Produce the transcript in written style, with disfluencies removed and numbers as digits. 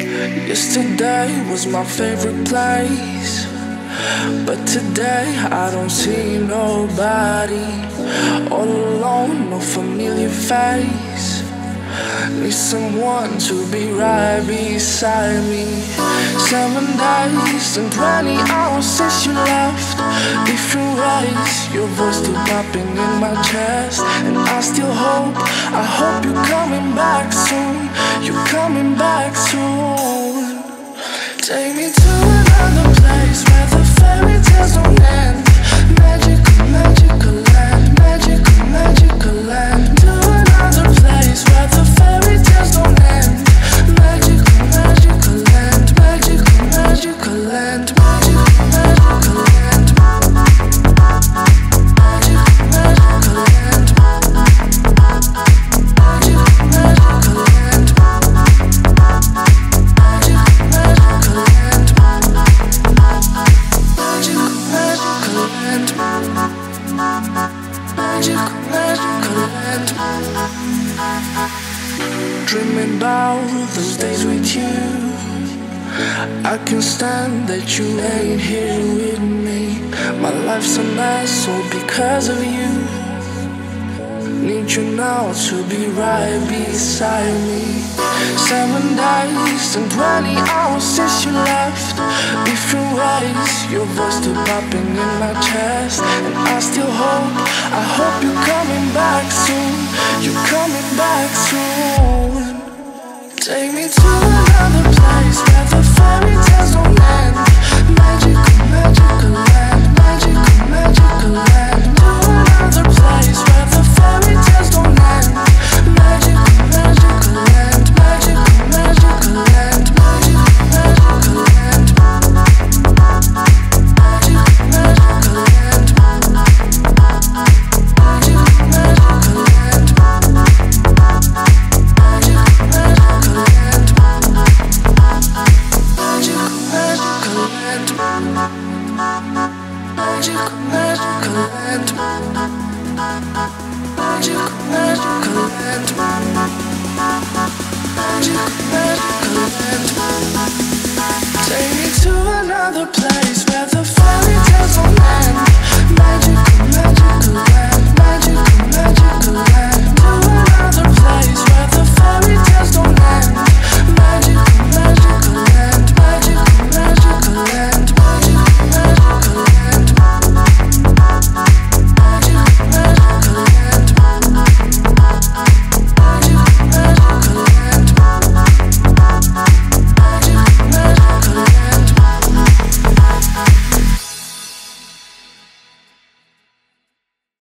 Yesterday was my favorite place, but today I don't see nobody. All alone, no familiar face. Need someone to be right beside me. 7 days and 20 hours since you left. Different ways, your voice still popping in my chest. And I still hope, I hope you're coming back soon. You're coming back soon. Take me to another place where the fairy tales don't end. Magical, magical land, magical, magical land. To another place where the fairy tales don't end. Magical, magical land, magical, magical land, magical, magical land. Magical, magical land. Magical, magical land. Dreaming about those days with you. I can't stand that you ain't here with me. My life's a mess all because of you. Need you now to be right beside me. 7 days and 20 hours since you left. Different ways, your voice still popping in my chest. And I still hope, I hope you're coming back soon. You're coming back soon. Take me to another